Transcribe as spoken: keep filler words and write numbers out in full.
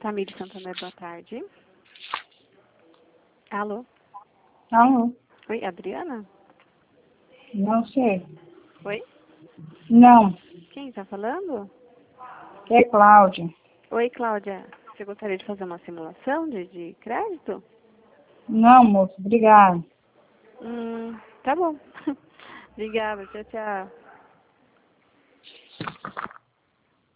Tamires Santana, boa tarde. Alô? Alô? Oi, Adriana? Não sei. Oi? Não. Quem está falando? É Cláudia. Oi, Cláudia. Você gostaria de fazer uma simulação de, de crédito? Não, moço. Obrigada. Hum, tá bom. Obrigada, tchau, tchau.